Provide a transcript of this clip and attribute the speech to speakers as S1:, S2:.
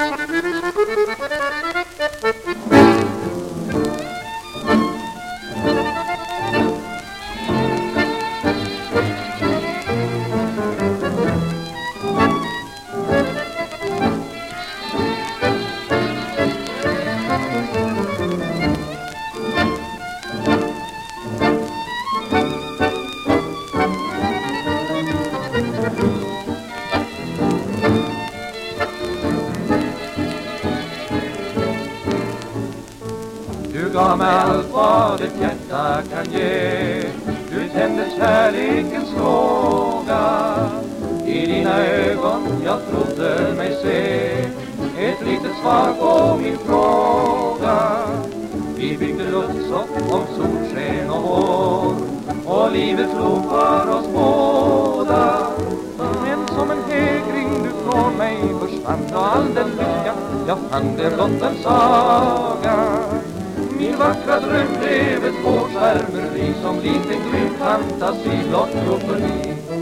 S1: Du gav mig allt vad ett hjärta kan ge. Du tände kärlekens låga. I dina ögon jag trodde mig se ett litet svar på min fråga. Vi byggde luftslott om solsken och vår, och livet slog för oss båda. Men som en hägring du från mig försvann, och all den lycka jag fann det blott en saga. Min vackra dröm blev ett hårt svärmeri, som liten grym fantasi blott drog förbi.